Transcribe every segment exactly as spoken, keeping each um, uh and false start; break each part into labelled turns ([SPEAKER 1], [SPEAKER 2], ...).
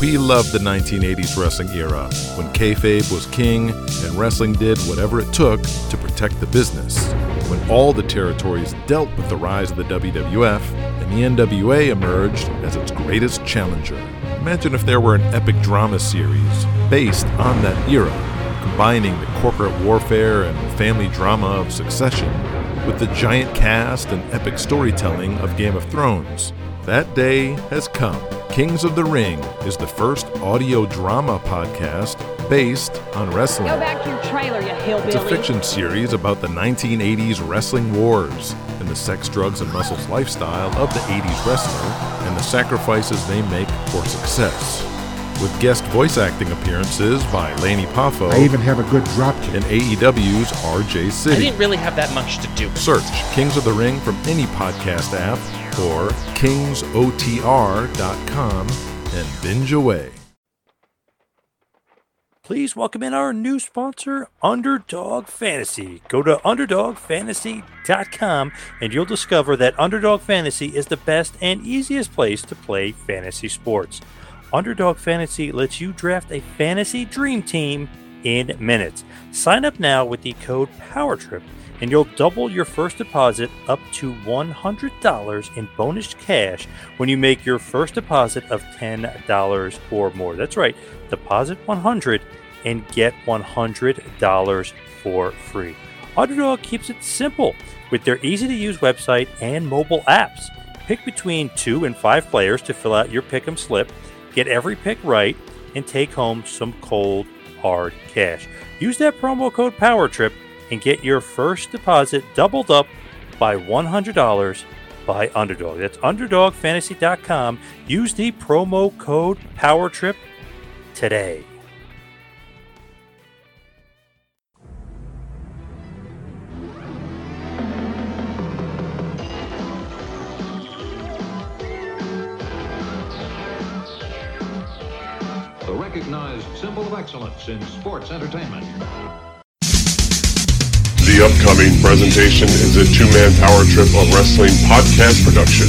[SPEAKER 1] We loved the nineteen eighties wrestling era, when kayfabe was king and wrestling did whatever it took to protect the business, when all the territories dealt with the rise of the W W F and the N W A emerged as its greatest challenger. Imagine if there were an epic drama series based on that era, combining the corporate warfare and family drama of Succession with the giant cast and epic storytelling of Game of Thrones. That day has come. Kings of the Ring is the first audio drama podcast based on wrestling.
[SPEAKER 2] Go back to your trailer, you hillbilly.
[SPEAKER 1] It's a fiction series about the nineteen eighties wrestling wars and the sex, drugs, and muscles lifestyle of the eighties wrestler and the sacrifices they make for success. With guest voice acting appearances by Laney Poffo.
[SPEAKER 3] I even have a good drop kick.
[SPEAKER 1] And A E W's R J City.
[SPEAKER 4] I didn't really have that much to do.
[SPEAKER 1] Search Kings of the Ring from any podcast app or kings o t r dot com and binge away.
[SPEAKER 5] Please welcome in our new sponsor, Underdog Fantasy. Go to underdog fantasy dot com and you'll discover that Underdog Fantasy is the best and easiest place to play fantasy sports. Underdog Fantasy lets you draft a fantasy dream team in minutes. Sign up now with the code POWERTRIP and you'll double your first deposit up to one hundred dollars in bonus cash when you make your first deposit of ten dollars or more. That's right, deposit one hundred dollars and get one hundred dollars for free. Underdog keeps it simple with their easy-to-use website and mobile apps. Pick between two and five players to fill out your pick'em slip. Get every pick right and take home some cold, hard cash. Use that promo code POWERTRIP and get your first deposit doubled up by one hundred dollars by Underdog. That's underdog fantasy dot com. Use the promo code POWERTRIP today.
[SPEAKER 6] The recognized symbol of excellence in sports entertainment.
[SPEAKER 7] The upcoming presentation is a two-man power trip of wrestling podcast production.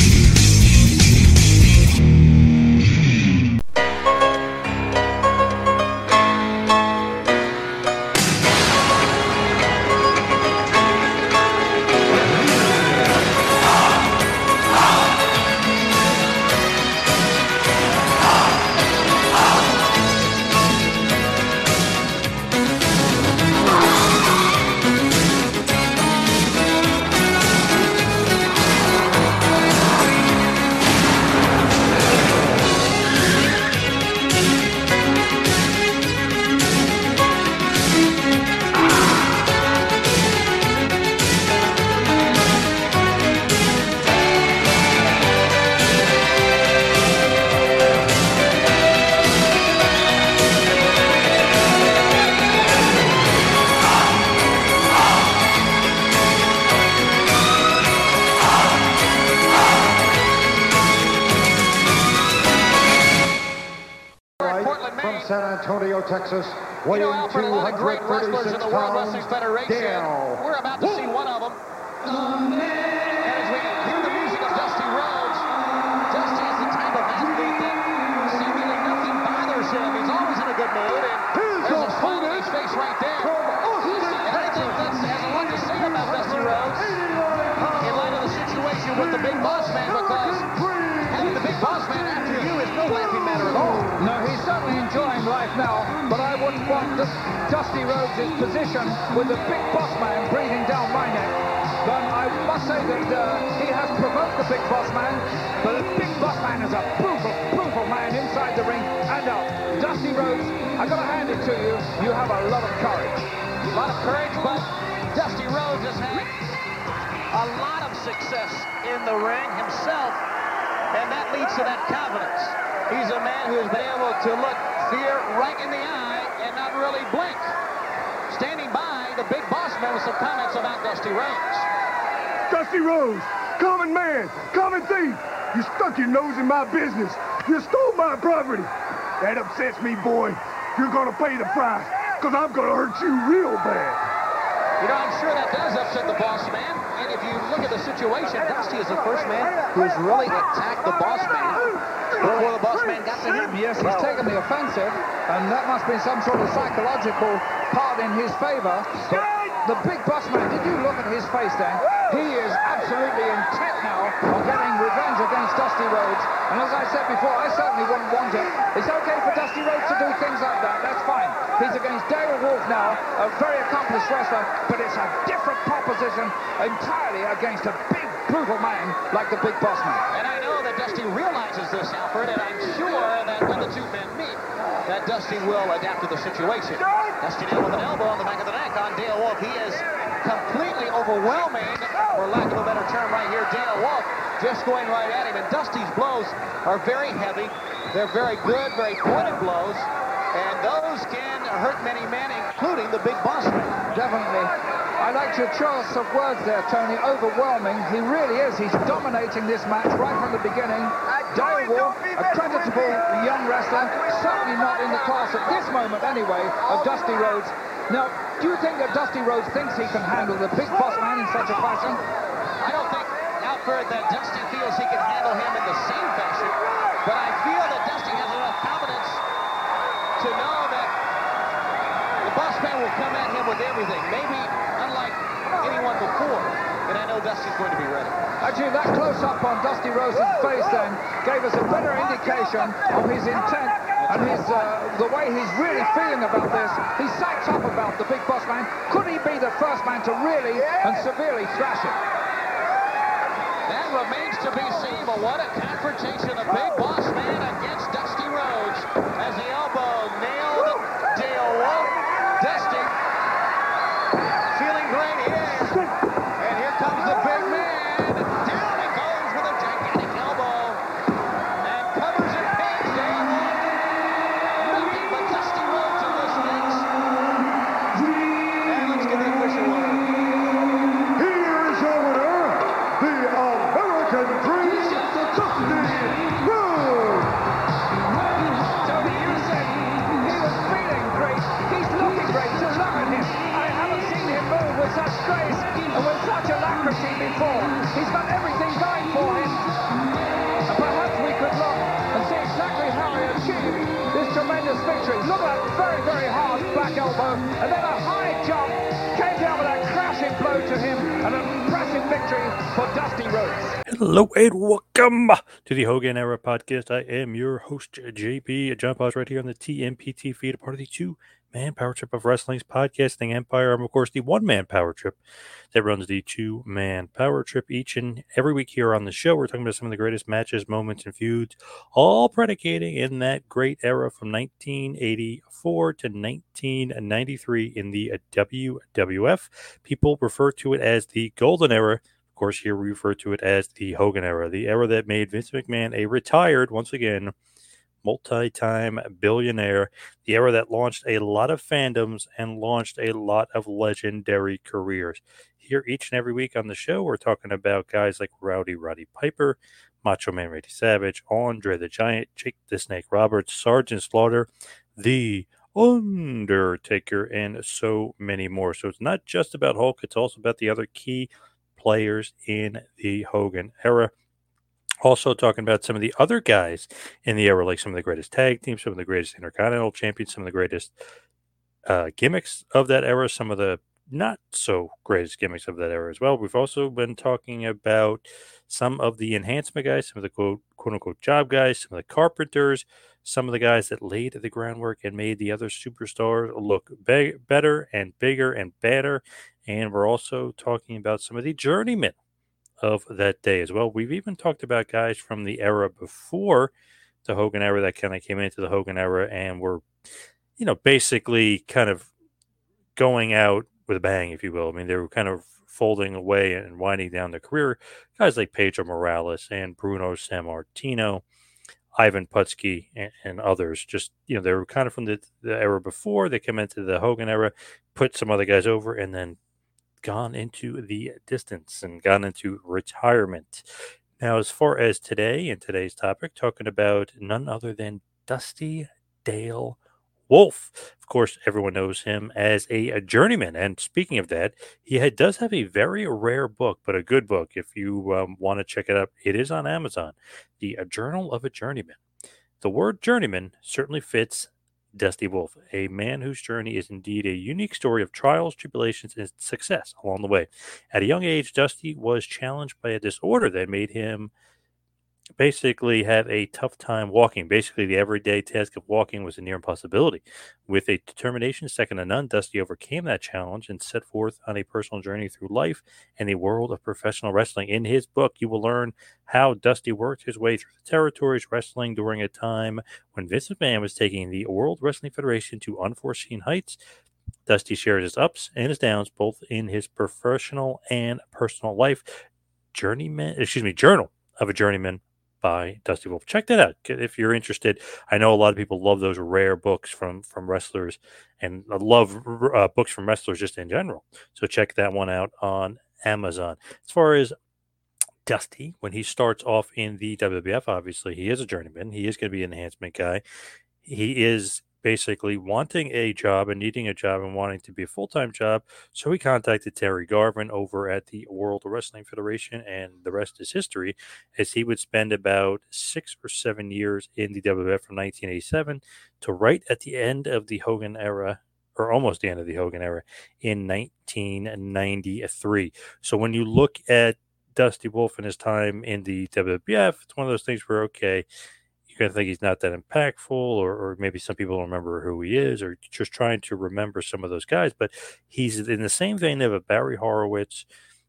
[SPEAKER 8] Texas,
[SPEAKER 9] You know, Alfred, a lot of great wrestlers in the World Wrestling Federation.
[SPEAKER 8] Dale.
[SPEAKER 9] We're about to see one of them. And as we hear the music of Dusty Rhodes, Dusty is the type of athlete that seemingly nothing bothers him. He's always in a good mood, and there's a smile on his face right there. And I think that has a lot to say about Dusty Rhodes in light of the situation with the Big Boss Man, because having the Big Boss Man after you is no laughing matter at all.
[SPEAKER 10] No, he's certainly enjoying life now, but I wouldn't want this Dusty Rhodes' position with the Big Boss Man breathing down my neck. But I must say that uh, he has provoked the Big Boss Man, but the Big Boss Man is a brutal, brutal man inside the ring and out. Dusty Rhodes, I gotta hand it to you, you have a lot of courage.
[SPEAKER 9] A lot of courage, but Dusty Rhodes has had a lot of success in the ring himself, and that leads to that confidence. He's a man who has been able to look fear right in the eye and not really blink. Standing by, the Big Boss Man with some comments about Dusty Rhodes.
[SPEAKER 11] Dusty Rhodes, common man, common thief. You stuck your nose in my business. You stole my property. That upsets me, boy. You're gonna pay the price, because I'm gonna hurt you real bad.
[SPEAKER 9] You know, I'm sure that does upset the Boss Man. and if you look at the situation, Dusty is the first man who's really attacked the boss man before the boss man got to him.
[SPEAKER 10] Yes, he's taken the offensive, and that must be some sort of psychological part in his favor. But the big boss man, did you look at his face then? He is absolutely intent now on getting revenge against Dusty Rhodes. And as I said before, I certainly wouldn't want it. It's okay for Dusty Rhodes to do things like that. That's fine. He's against Dale Wolf now, a very accomplished wrestler, but it's a different proposition entirely against a big, brutal man like the big boss man.
[SPEAKER 9] And I know that Dusty realizes this, Alfred, and I'm sure that when the two men meet, that Dusty will adapt to the situation. Dusty now with an elbow on the back of the neck on Dale Wolf. He is completely overwhelming, for lack of a better term right here, Dale Wolf just going right at him. And Dusty's blows are very heavy. They're very good, very pointed blows. And those can hurt many men, including the big boss man.
[SPEAKER 10] Definitely. I liked your choice of words there, Tony. Overwhelming. He really is. He's dominating this match right from the beginning. Dale Wolf, a creditable young wrestler, certainly not in the class at this moment anyway of Dusty Rhodes. Now, do you think that Dusty Rhodes thinks he can handle the big boss man in such a fashion?
[SPEAKER 9] I don't think, Alfred, that Dusty feels he can handle him in the same fashion, but I feel that Dusty has enough confidence to know that the boss man will come at him with everything, maybe unlike anyone before, and I know Dusty's going to be ready.
[SPEAKER 10] Actually, that close-up on Dusty Rhodes' face then gave us a better indication of his intent and his uh, the way he's really feeling about this. He's psyched up about the big boss man. Could he be the first man to really and severely thrash him?
[SPEAKER 9] That remains to be seen, but what a confrontation. The big boss man against Dusty Rhodes as the elbow nailed Dale Wolf. Dusty feeling great here. And here comes the big man. Down he goes with a gigantic elbow. And covers and pins Dale Wolf. Nothing but Dusty Rhodes in this mix. And let's get the official word.
[SPEAKER 11] Here's your winner, the American Dream, Dusty Rhodes.
[SPEAKER 10] Tony, you said he was feeling great. He's looking great. Just look at him. I haven't seen him move with such grace and with such alacrity before. He's got everything going for him. And perhaps we could look and see exactly how he achieved this tremendous victory. Look at that very, very hard back elbow. And then a high jump came down with a crashing blow to him. An impressive victory for Dusty Rhodes.
[SPEAKER 5] Hello and welcome to the Hogan Era Podcast. I am your host, J P. John Paz, right here on the T M P T feed, a part of the two-man power trip of wrestling's podcasting empire. I'm, of course, the one-man power trip that runs the two-man power trip each and every week here on the show. We're talking about some of the greatest matches, moments, and feuds, all predicating in that great era from nineteen eighty-four to nineteen ninety-three in the W W F. People refer to it as the Golden Era. Of course, here we refer to it as the Hogan Era, the era that made Vince McMahon a retired, once again, multi-time billionaire, the era that launched a lot of fandoms and launched a lot of legendary careers. Here each and every week on the show, we're talking about guys like Rowdy Roddy Piper, Macho Man Randy Savage, Andre the Giant, Jake the Snake Roberts, Sergeant Slaughter, The Undertaker, and so many more. So it's not just about Hulk, it's also about the other key players in the Hogan era. Also talking about some of the other guys in the era, like some of the greatest tag teams, some of the greatest Intercontinental champions, some of the greatest uh, gimmicks of that era, some of the not so greatest gimmicks of that era as well. We've also been talking about some of the enhancement guys, some of the quote, quote unquote job guys, some of the carpenters, some of the guys that laid the groundwork and made the other superstars look be- better and bigger and better. And we're also talking about some of the journeymen of that day as well. We've even talked about guys from the era before the Hogan era that kind of came into the Hogan era and were, you know, basically kind of going out with a bang, if you will. I mean, they were kind of folding away and winding down their career. Guys like Pedro Morales and Bruno Sammartino, Ivan Putski, and, and others. Just, you know, they were kind of from the, the era before. They came into the Hogan era, put some other guys over, and then gone into the distance and gone into retirement. Now, as far as today and today's topic, talking about none other than Dusty Dale Wolf. Of course, everyone knows him as a, a journeyman. And speaking of that, he had, does have a very rare book, but a good book. If you um, want to check it out, it is on Amazon. The a Journal of a Journeyman. The word journeyman certainly fits Dusty Wolf, a man whose journey is indeed a unique story of trials, tribulations, and success along the way. At a young age, Dusty was challenged by a disorder that made him basically have a tough time walking. Basically, the everyday task of walking was a near impossibility. With a determination second to none, Dusty overcame that challenge and set forth on a personal journey through life and the world of professional wrestling. In his book, you will learn how Dusty worked his way through the territories, wrestling during a time when Vince McMahon was taking the World Wrestling Federation to unforeseen heights. Dusty shares his ups and his downs, both in his professional and personal life. Journeyman, excuse me, Journal of a Journeyman by Dusty Wolf. Check that out if you're interested. I know a lot of people love those rare books from from wrestlers, and love uh, books from wrestlers just in general. So check that one out on Amazon. As far as Dusty, when he starts off in the W W F, obviously he is a journeyman. He is going to be an enhancement guy. He is basically wanting a job and needing a job and wanting to be a full-time job. So he contacted Terry Garvin over at the World Wrestling Federation, and the rest is history, as he would spend about six or seven years in the W W F from nineteen eighty-seven to right at the end of the Hogan era, or almost the end of the Hogan era, in nineteen ninety-three. So when you look at Dusty Wolf and his time in the W W F, it's one of those things where, okay, going to think he's not that impactful, or, or maybe some people don't remember who he is, or just trying to remember some of those guys. But he's in the same vein of a Barry Horowitz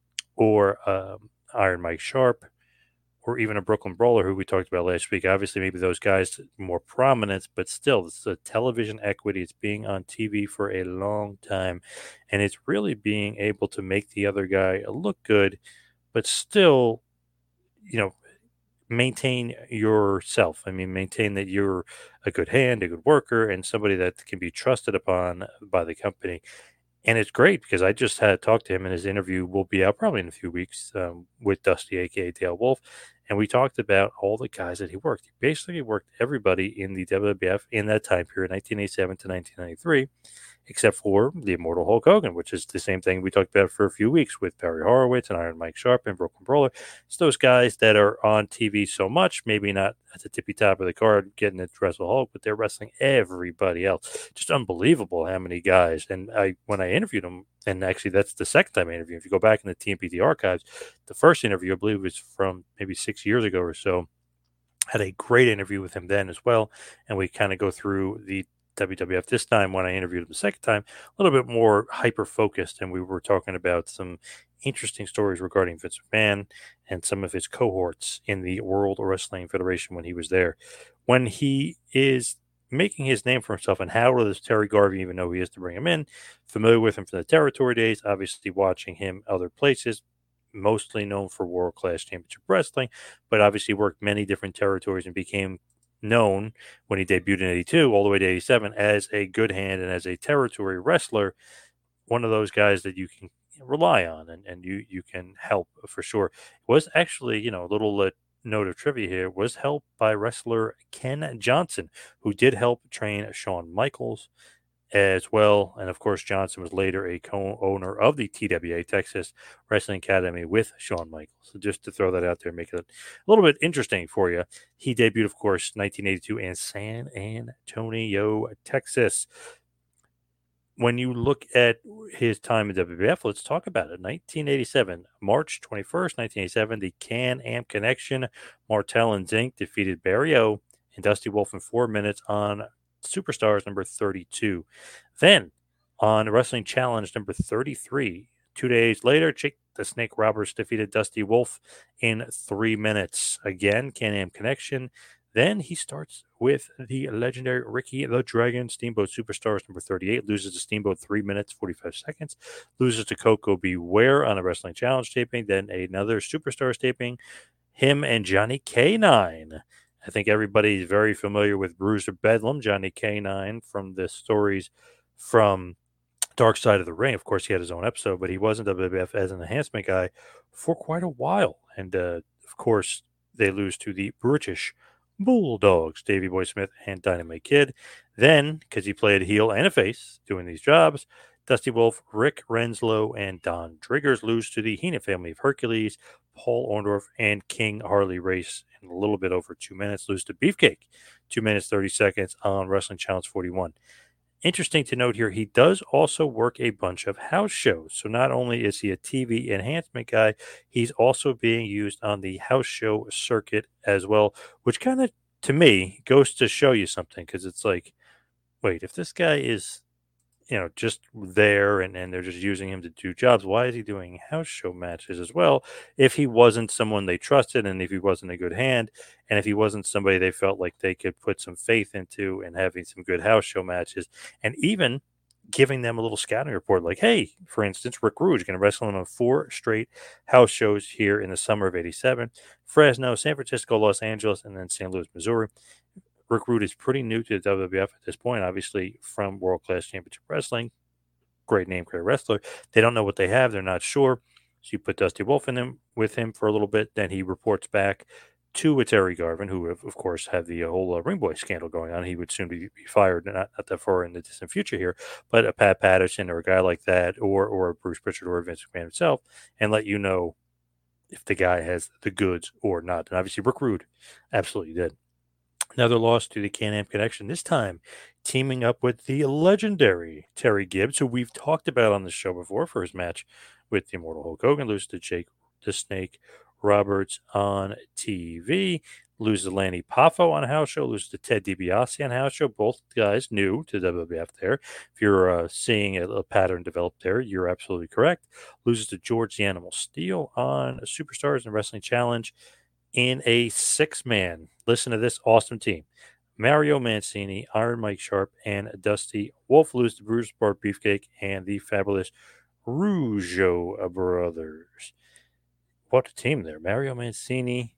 [SPEAKER 5] or um, Iron Mike Sharp, or even a Brooklyn Brawler, who we talked about last week. Obviously, maybe those guys more prominent, but still, it's the television equity. It's being on T V for a long time, and it's really being able to make the other guy look good, but still, you know, maintain yourself. I mean, maintain that you're a good hand, a good worker, and somebody that can be trusted upon by the company. And it's great because I just had talked to him, and his interview will be out probably in a few weeks um, with Dusty, aka Dale Wolf. And we talked about all the guys that he worked. He basically worked everybody in the W W F in that time period, nineteen eighty-seven to nineteen ninety-three, except for the immortal Hulk Hogan, which is the same thing we talked about for a few weeks with Barry Horowitz and Iron Mike Sharp and Brooklyn Brawler. It's those guys that are on T V so much, maybe not at the tippy top of the card getting to wrestle Hulk, but they're wrestling everybody else. Just unbelievable how many guys. And I, when I interviewed him, and actually that's the second time I interviewed him, if you go back in the T M P T archives, the first interview, I believe, was from maybe six years ago or so. Had a great interview with him then as well. And we kind of go through the W W F this time. When I interviewed him the second time, a little bit more hyper focused, and we were talking about some interesting stories regarding Vince McMahon and some of his cohorts in the World Wrestling Federation when he was there. When he is making his name for himself, and how does Terry Garvin even know who he is to bring him in? Familiar with him from the territory days, obviously watching him other places, mostly known for World Class Championship Wrestling, but obviously worked many different territories and became known when he debuted in eighty-two all the way to eighty-seven as a good hand and as a territory wrestler, one of those guys that you can rely on and, and you, you can help for sure. It was actually, you know, a little uh, note of trivia here, was helped by wrestler Ken Johnson, who did help train Shawn Michaels as well. And of course, Johnson was later a co-owner of the T W A, Texas Wrestling Academy, with Shawn Michaels. So just to throw that out there, make it a little bit interesting for you. He debuted, of course, nineteen eighty-two in San Antonio, Texas. When you look at his time in W W F, let's talk about it. nineteen eighty-seven, March twenty-first, nineteen eighty-seven, the Can-Am Connection, Martel and Zink defeated Barry O and Dusty Wolf in four minutes on Superstars number thirty-two. Then on Wrestling Challenge number thirty-three, two days later, Jake the Snake Roberts defeated Dusty Wolf in three minutes. Again, Can-Am Connection. Then he starts with the legendary Ricky the Dragon Steamboat Superstars number thirty-eight. Loses to Steamboat three minutes, forty-five seconds. Loses to Coco Beware on a Wrestling Challenge taping. Then another Superstars taping. Him and Johnny K nine. I think everybody's very familiar with Bruiser Bedlam, Johnny K nine, from the stories from Dark Side of the Ring. Of course, he had his own episode, but he was in W W F as an enhancement guy for quite a while. And, uh, of course, they lose to the British Bulldogs, Davey Boy Smith and Dynamite Kid. Then, because he played a heel and a face doing these jobs, Dusty Wolf, Rick Renslow, and Don Driggers lose to the Heenan family of Hercules, Paul Orndorff, and King Harley Race in a little bit over two minutes. Lose to Beefcake, two minutes, thirty seconds on Wrestling Challenge forty-one. Interesting to note here, he does also work a bunch of house shows. So not only is he a T V enhancement guy, he's also being used on the house show circuit as well, which kind of, to me, goes to show you something, because it's like, wait, if this guy is, you know, just there and, and they're just using him to do jobs, why is he doing house show matches as well if he wasn't someone they trusted, and if he wasn't a good hand, and if he wasn't somebody they felt like they could put some faith into and having some good house show matches, and even giving them a little scouting report like, hey, for instance, Rick Rude is going to wrestle on four straight house shows here in the summer of eighty-seven, Fresno, San Francisco, Los Angeles, and then Saint Louis, Missouri. Rick Rude is pretty new to the W W F at this point, obviously from World Class Championship Wrestling. Great name, great wrestler. They don't know what they have. They're not sure. So you put Dusty Wolf in them with him for a little bit. Then he reports back to Terry Garvin, who, of, of course, had the uh, whole uh, Ring Boy scandal going on. He would soon be, be fired, not, not that far in the distant future here, but a Pat Patterson or a guy like that, or or a Bruce Pritchard or a Vince McMahon himself, and let you know if the guy has the goods or not. And obviously, Rick Rude absolutely did. Another loss to the Can-Am Connection, this time teaming up with the legendary Terry Gibbs, who we've talked about on the show before for his match with the Immortal Hulk Hogan, loses to Jake the Snake Roberts on T V, loses to Lanny Poffo on a house show, loses to Ted DiBiase on a house show. Both guys new to W W F there. If you're uh, seeing a, a pattern develop there, you're absolutely correct. Loses to George the Animal Steele on Superstars and Wrestling Challenge in a six-man, listen to this awesome team, Mario Mancini, Iron Mike Sharp, and Dusty Wolf. Lose to Bruce Bart Beefcake and the fabulous Rougeau brothers. What a team there. Mario Mancini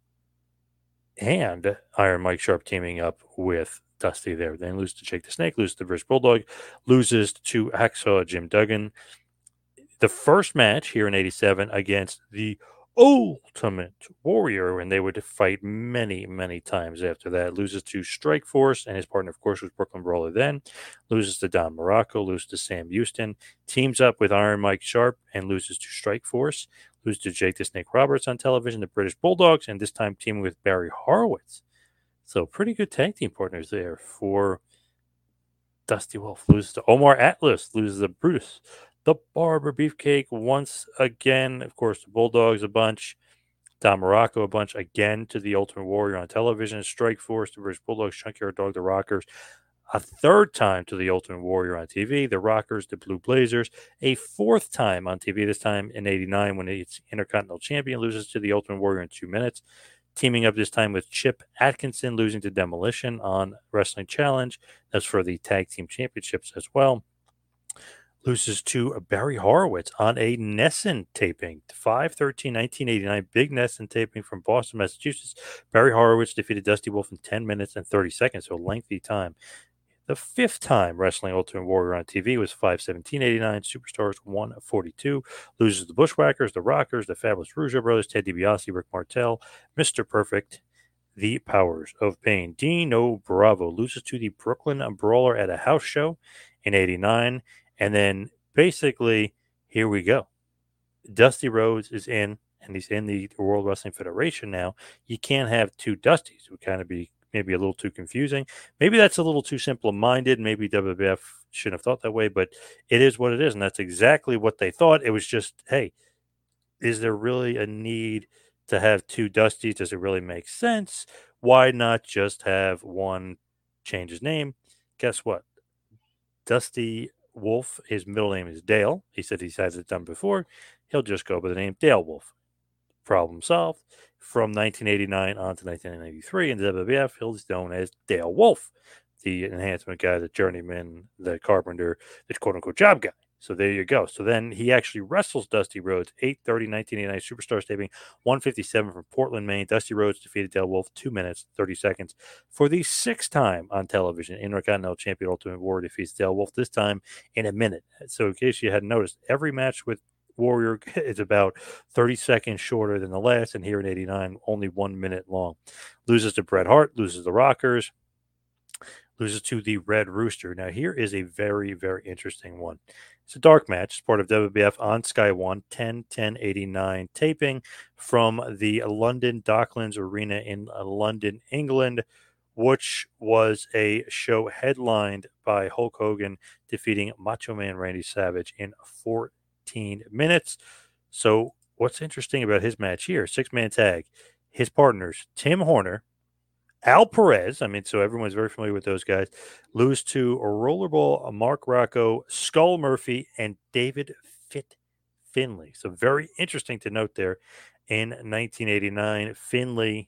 [SPEAKER 5] and Iron Mike Sharp teaming up with Dusty there. Then lose to Jake the Snake, loses to British Bulldog, loses to Hacksaw Jim Duggan. The first match here in eighty-seven against the Ultimate Warrior, and they would fight many, many times after that. Loses to Strike Force, and his partner, of course, was Brooklyn Brawler then. Loses to Don Morocco, loses to Sam Houston. Teams up with Iron Mike Sharp and loses to Strike Force. Loses to Jake the Snake Roberts on television, the British Bulldogs, and this time teaming with Barry Horowitz. So pretty good tag team partners there for Dusty Wolf. Loses to Omar Atlas, loses to Brutus the Barber Beefcake once again. Of course, the Bulldogs a bunch. Don Morocco a bunch again to the Ultimate Warrior on television. Strike Force, the British Bulldogs, Junkyard Dog, the Rockers. A third time to the Ultimate Warrior on T V. The Rockers, the Blue Blazers. A fourth time on T V, this time in eighty-nine when it's Intercontinental Champion. Loses to the Ultimate Warrior in two minutes. Teaming up this time with Chip Atkinson, losing to Demolition on Wrestling Challenge. That's for the Tag Team Championships as well. Loses to Barry Horowitz on a Nesson taping. five thirteen nineteen eighty-nine, big Nesson taping from Boston, Massachusetts. Barry Horowitz defeated Dusty Wolf in ten minutes and thirty seconds, so a lengthy time. The fifth time wrestling Ultimate Warrior on T V was five seventeen eighty-nine, Superstars one forty-two. Loses the Bushwhackers, the Rockers, the Fabulous Rougeau Brothers, Ted DiBiase, Rick Martel, Mister Perfect, the Powers of Pain. Dino Bravo loses to the Brooklyn Brawler at a house show in eighty-nine. And then basically, here we go. Dusty Rhodes is in, and he's in the World Wrestling Federation now. You can't have two Dustys. It would kind of be maybe a little too confusing. Maybe that's a little too simple-minded. Maybe W W F shouldn't have thought that way, but it is what it is, and that's exactly what they thought. It was just, hey, is there really a need to have two Dustys? Does it really make sense? Why not just have one change his name? Guess what? Dusty Wolf, his middle name is Dale. He said he has it done before. He'll just go by the name Dale Wolf. Problem solved. From nineteen eighty-nine on to nineteen ninety-three in the W W F, he's known as Dale Wolf, the enhancement guy, the journeyman, the carpenter, the quote-unquote job guy. So there you go. So then he actually wrestles Dusty Rhodes, eight thirty nineteen eighty-nine, Superstars taping, one fifty-seven from Portland, Maine. Dusty Rhodes defeated Dale Wolf, two minutes, thirty seconds. For the sixth time on television, Intercontinental Champion Ultimate Warrior defeats Dale Wolf, this time in a minute. So in case you hadn't noticed, every match with Warrior is about thirty seconds shorter than the last, and here in eighty-nine, only one minute long. Loses to Bret Hart, loses the Rockers, loses to the Red Rooster. Now, here is a very, very interesting one. It's a dark match. It's part of W W F on Sky One, ten ten eighty-nine taping from the London Docklands Arena in London, England, which was a show headlined by Hulk Hogan defeating Macho Man Randy Savage in fourteen minutes. So what's interesting about his match here, six-man tag, his partners, Tim Horner, Al Perez, I mean, so everyone's very familiar with those guys, lose to Rollerball, Mark Rocco, Skull Murphy, and David Fit Finlay. So very interesting to note there. In nineteen eighty-nine, Finlay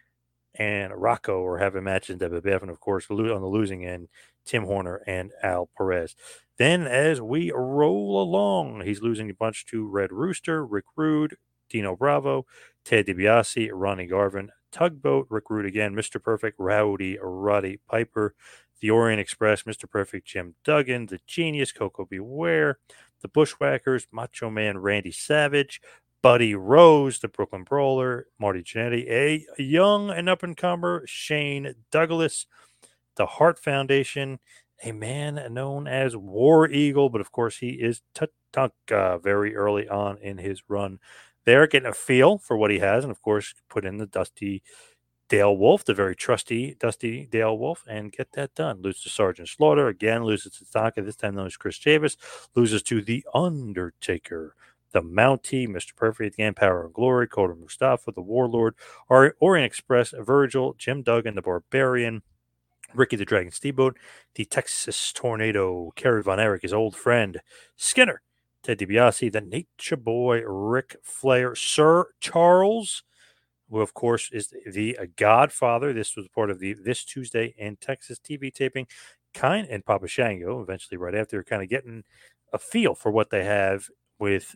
[SPEAKER 5] and Rocco were having matches in W W F, and of course, on the losing end, Tim Horner and Al Perez. Then as we roll along, he's losing a bunch to Red Rooster, Rick Rude, Dino Bravo, Ted DiBiase, Ronnie Garvin, Tugboat, Rick Rude again, Mister Perfect, Rowdy Roddy Piper, the Orient Express, Mister Perfect, Jim Duggan, the Genius, Coco Beware, the Bushwhackers, Macho Man Randy Savage, Buddy Rose, the Brooklyn Brawler, Marty Jannetty, a young and up-and-comer Shane Douglas, the Hart Foundation, a man known as War Eagle, but of course he is Tatanka very early on in his run. They're getting a feel for what he has, and of course put in the Dusty Dale Wolf, the very trusty Dusty Dale Wolf, and get that done. Loses to Sergeant Slaughter, again loses to Tatanka, this time known as Chris Chavis, loses to The Undertaker, the Mountie, Mister Perfect, again, Power and Glory, Coda Mustafa, the Warlord, Orient Express, Virgil, Jim Duggan, the Barbarian, Ricky the Dragon Steamboat, the Texas Tornado, Kerry Von Erich, his old friend, Skinner, Ted DiBiase, the Nature Boy, Ric Flair, Sir Charles, who, of course, is the Godfather. This was part of the This Tuesday in Texas T V taping. Kind and Papa Shango, eventually right after, kind of getting a feel for what they have with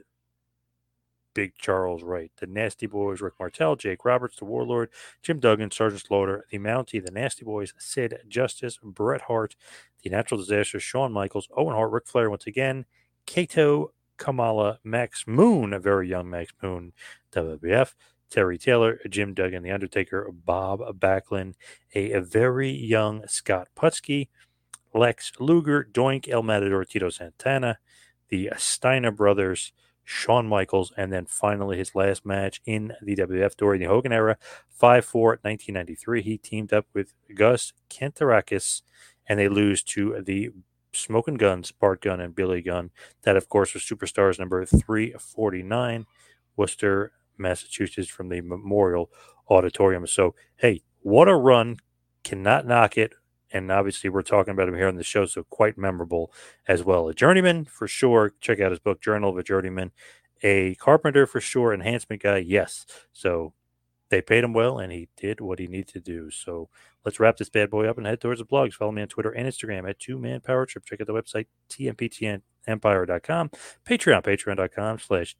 [SPEAKER 5] Big Charles Wright. The Nasty Boys, Rick Martel, Jake Roberts, the Warlord, Jim Duggan, Sergeant Slaughter, the Mountie, the Nasty Boys, Sid Justice, Bret Hart, the Natural Disasters, Shawn Michaels, Owen Hart, Ric Flair once again, Kato, Kamala, Max Moon, a very young Max Moon, W W F, Terry Taylor, Jim Duggan, The Undertaker, Bob Backlund, a, a very young Scott Putski, Lex Luger, Doink, El Matador, Tito Santana, the Steiner brothers, Shawn Michaels, and then finally his last match in the W W F during the Hogan era, five four nineteen ninety-three. He teamed up with Gus Kantarakis, and they lose to the Smoking Guns, Bart Gunn and Billy Gunn. That, of course, was Superstars number three forty-nine, Worcester, Massachusetts, from the Memorial Auditorium. So, hey, what a run. Cannot knock it. And obviously, we're talking about him here on the show, so quite memorable as well. A journeyman, for sure. Check out his book, Journal of a Journeyman. A carpenter, for sure. Enhancement guy, yes. So they paid him well, and he did what he needed to do. So let's wrap this bad boy up and head towards the blogs. Follow me on Twitter and Instagram at Two Man Power Trip. Check out the website, T M P T N empire dot com. Patreon, patreon.com slash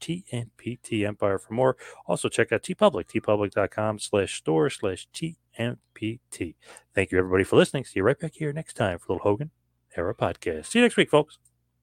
[SPEAKER 5] TNPT for more. Also, check out TeePublic, tpublic.com slash store slash TNPT. Thank you, everybody, for listening. See you right back here next time for Little Hogan Era Podcast. See you next week, folks.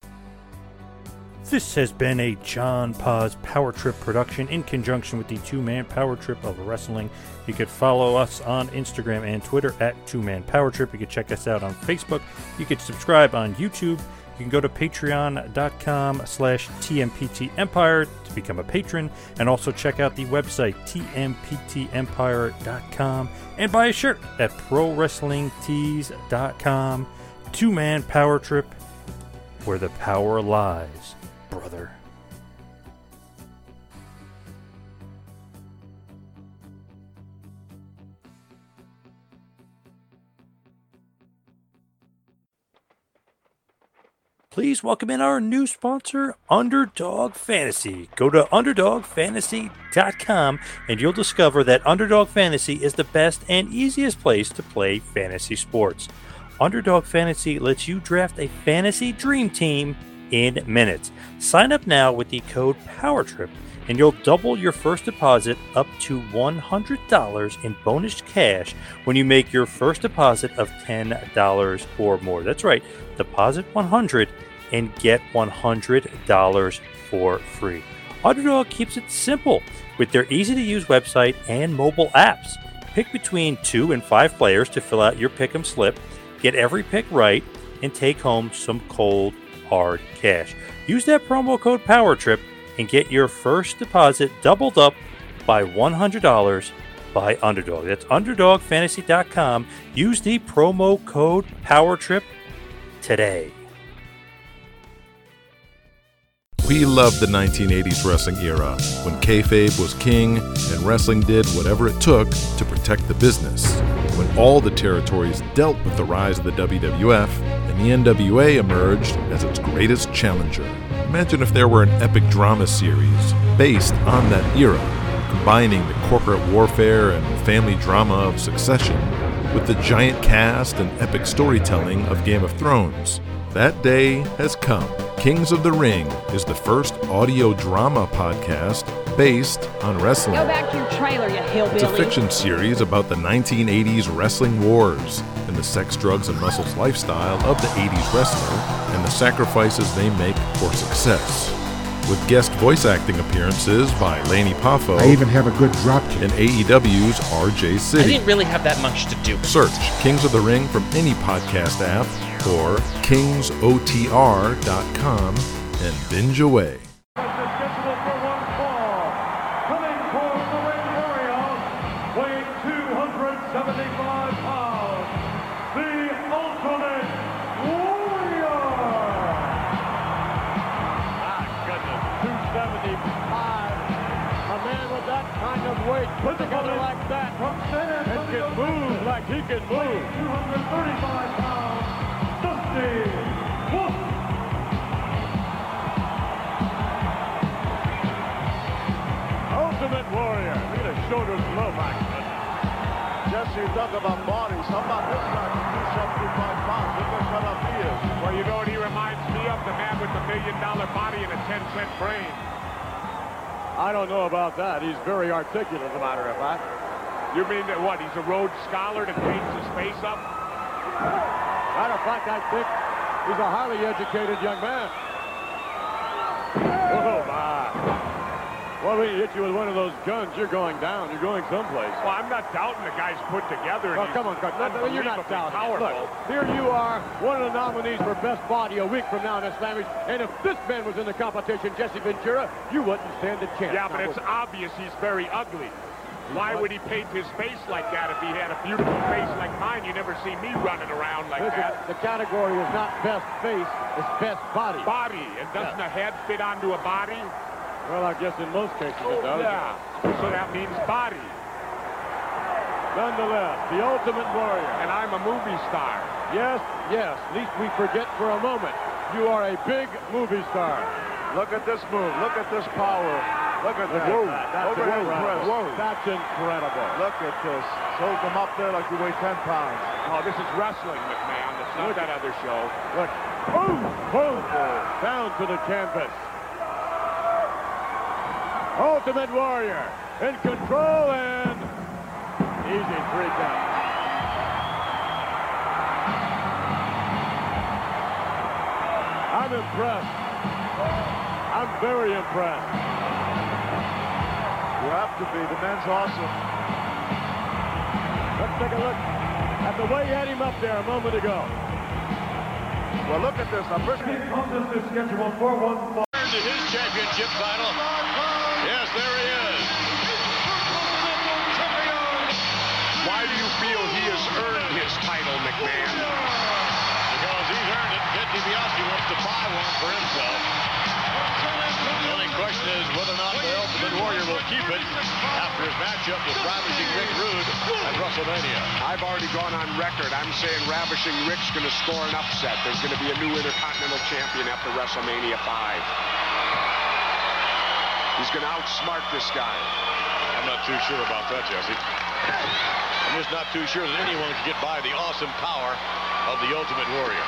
[SPEAKER 5] This has been a John Paz Power Trip production in conjunction with the Two Man Power Trip of Wrestling. You could follow us on Instagram and Twitter at Two Man Power Trip. You could check us out on Facebook. You could subscribe on YouTube. You can go to patreon.com slash TMPT Empire to become a patron, and also check out the website T M P T empire dot com and buy a shirt at pro wrestling tees dot com. Two Man Power Trip, where the power lies, brother. Please welcome in our new sponsor, Underdog Fantasy. Go to underdog fantasy dot com and you'll discover that Underdog Fantasy is the best and easiest place to play fantasy sports. Underdog Fantasy lets you draft a fantasy dream team in minutes. Sign up now with the code POWERTRIP and you'll double your first deposit up to one hundred dollars in bonus cash when you make your first deposit of ten dollars or more. That's right, deposit one hundred dollars and get one hundred dollars for free. Underdog keeps it simple with their easy-to-use website and mobile apps. Pick between two and five players to fill out your pick'em slip, get every pick right, and take home some cold, hard cash. Use that promo code POWERTRIP and get your first deposit doubled up by one hundred dollars by Underdog. That's underdog fantasy dot com. Use the promo code POWERTRIP today.
[SPEAKER 1] We loved the nineteen eighties wrestling era, when kayfabe was king and wrestling did whatever it took to protect the business. When all the territories dealt with the rise of the W W F, and the N W A emerged as its greatest challenger. Imagine if there were an epic drama series based on that era, combining the corporate warfare and family drama of Succession with the giant cast and epic storytelling of Game of Thrones. That day has come. Kings of the Ring is the first audio drama podcast based on wrestling.
[SPEAKER 2] Go back to your trailer, you hillbilly.
[SPEAKER 1] It's a fiction series about the nineteen eighties wrestling wars and the sex, drugs, and muscles lifestyle of the eighties wrestler and the sacrifices they make for success. With guest voice acting appearances by Laney Poffo.
[SPEAKER 3] I even have a good drop kick.
[SPEAKER 1] And A E W's R J City.
[SPEAKER 4] I didn't really have that much to do.
[SPEAKER 1] Search Kings of the Ring from any podcast app or kings o t r dot com and binge away.
[SPEAKER 10] Put together like that and can move like he can move. two hundred thirty-five pounds, Dusty Wolf. Ultimate Warrior. Look at his shoulders low, my goodness.
[SPEAKER 8] Jesse, talk about bodies. How about this guy? two seventy-five pounds. Look how shut up he is.
[SPEAKER 12] Well, you know what he reminds me of? The man with the million dollar body and a ten cent brain.
[SPEAKER 10] I don't know about that. He's very articulate, as a matter of fact.
[SPEAKER 12] You mean that what? He's a Rhodes Scholar that paints his face up?
[SPEAKER 10] Matter of fact, I think he's a highly educated young man. Oh, my. Well, when he hit you with one of those guns, you're going down. You're going someplace.
[SPEAKER 12] Well, I'm not doubting the guy's put together.
[SPEAKER 10] Well, come on, Coach. No, you're not doubting. Powerful. Look, here you are, one of the nominees for Best Body a week from now in Islamish. And if this man was in the competition, Jesse Ventura, you wouldn't stand a chance.
[SPEAKER 12] Yeah, but
[SPEAKER 10] now,
[SPEAKER 12] it's obvious he's very ugly. Why would he paint his face like that if he had a beautiful face like mine? You never see me running around like
[SPEAKER 10] Listen,
[SPEAKER 12] that.
[SPEAKER 10] The category is not best face, it's best body.
[SPEAKER 12] Body. And doesn't yeah. a head fit onto a body?
[SPEAKER 10] Well, I guess in most cases it does.
[SPEAKER 12] Yeah. So that means body.
[SPEAKER 10] Nonetheless, the Ultimate Warrior.
[SPEAKER 12] And I'm a movie star.
[SPEAKER 10] Yes, yes. Least we forget for a moment. You are a big movie star.
[SPEAKER 8] Look at this move. Look at this power. Look at that.
[SPEAKER 10] Whoa. That's
[SPEAKER 8] Over his press.
[SPEAKER 10] Whoa. That's incredible.
[SPEAKER 8] Look at this. Hold him up there like you weigh ten pounds.
[SPEAKER 12] Oh, this is wrestling, McMahon. It's not
[SPEAKER 10] Look.
[SPEAKER 12] that other show.
[SPEAKER 10] Look. Boom. Boom. Down to the canvas. Ultimate Warrior in control and easy three count. I'm impressed. I'm very impressed.
[SPEAKER 8] You have to be. The man's awesome.
[SPEAKER 10] Let's take a look at the way he had him up there a moment ago.
[SPEAKER 8] Well, look at this. I'm first
[SPEAKER 10] contest is scheduled for one fall.
[SPEAKER 13] To his championship title. Yes, there he is.
[SPEAKER 12] Why do you feel he has earned his title, McMahon?
[SPEAKER 13] Because he's earned it. Ted DiBiase wants to buy one for himself. The only question is whether or not the Ultimate Warrior will keep it after his matchup with Ravishing Rick Rude at WrestleMania.
[SPEAKER 12] I've already gone on record. I'm saying Ravishing Rick's going to score an upset. There's going to be a new Intercontinental Champion after WrestleMania five. He's going to outsmart this guy.
[SPEAKER 13] I'm not too sure about that, Jesse. I'm just not too sure that anyone can get by the awesome power of the Ultimate Warrior.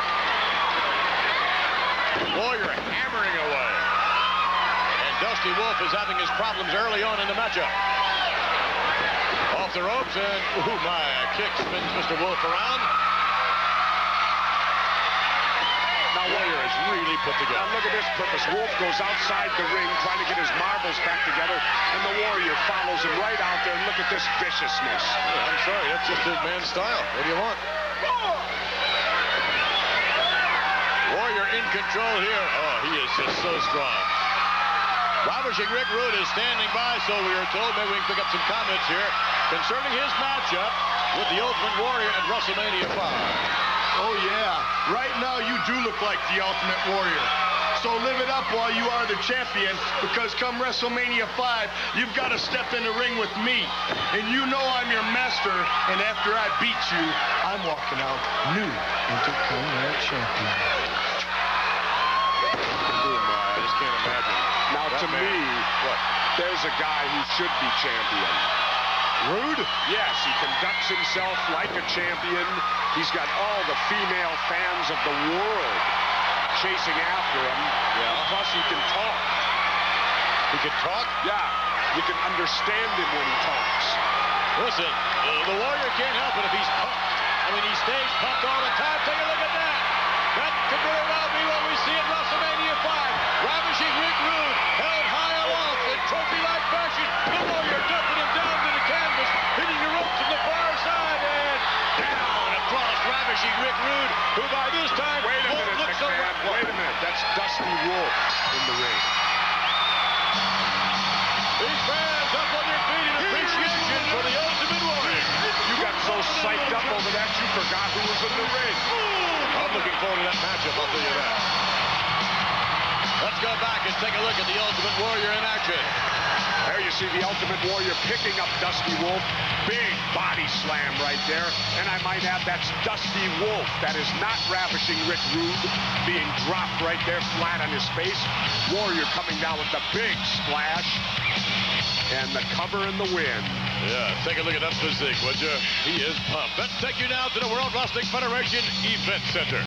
[SPEAKER 13] Warrior hammering away. And Dusty Wolf is having his problems early on in the matchup. Off the ropes and, ooh my, a kick spins Mister Wolf around.
[SPEAKER 12] Now Warrior is really
[SPEAKER 13] he put together.
[SPEAKER 12] Now look at this purpose. Wolf goes outside the ring trying to get his marbles back together, and the Warrior follows him right out there. And look at this viciousness.
[SPEAKER 13] Yeah, I'm sorry, that's just his man's style. What do you want? Warrior in control here. Oh, he is just so strong. Ravishing Rick Rude is standing by, so we are told. Maybe we can pick up some comments here concerning his matchup with the Ultimate Warrior at WrestleMania five.
[SPEAKER 11] Oh, yeah. Right now, you do look like the Ultimate Warrior. So live it up while you are the champion, because come WrestleMania five, you've got to step in the ring with me. And you know I'm your master, and after I beat you, I'm walking out new Intercontinental Champion.
[SPEAKER 13] I just can't imagine.
[SPEAKER 12] Now,
[SPEAKER 13] that
[SPEAKER 12] to
[SPEAKER 13] man.
[SPEAKER 12] me,
[SPEAKER 13] What?
[SPEAKER 12] there's a guy who should be champion.
[SPEAKER 13] Rude?
[SPEAKER 12] Yes, he conducts himself like a champion. He's got all the female fans of the world chasing after him.
[SPEAKER 13] Yeah.
[SPEAKER 12] Plus, he can talk.
[SPEAKER 13] He can talk?
[SPEAKER 12] Yeah, you can understand him when he talks.
[SPEAKER 13] Listen, uh, the Warrior can't help it if he's pumped. I mean, he stays pumped all the time. Take a look at that. That could very well be what we see at WrestleMania five. Ravishing Rick Rude held high aloft in trophy-like fashion. The Warrior dumping him down to the canvas, hitting the ropes from the far side, and down across Ravishing Rick Rude, who by this time
[SPEAKER 12] Wait a
[SPEAKER 13] won't
[SPEAKER 12] minute,
[SPEAKER 13] look so
[SPEAKER 12] McMahon.
[SPEAKER 13] rough.
[SPEAKER 12] Wait a minute. That's Dusty Wolf in the ring.
[SPEAKER 13] These fans up on their feet in appreciation for the Ultimate Warrior.
[SPEAKER 12] You got so psyched up over that, you forgot who was in the ring.
[SPEAKER 13] I'm looking forward to that matchup, I'll tell you that. Let's go back and take a look at the Ultimate Warrior in action.
[SPEAKER 12] There you see the Ultimate Warrior picking up Dusty Wolf. Big body slam right there. And I might add, that's Dusty Wolf. That is not Ravishing Rick Rude being dropped right there flat on his face. Warrior coming down with the big splash. And the cover and the win.
[SPEAKER 13] Yeah, take a look at that physique, would you? He is pumped. Let's take you now to the World Wrestling Federation Event Center.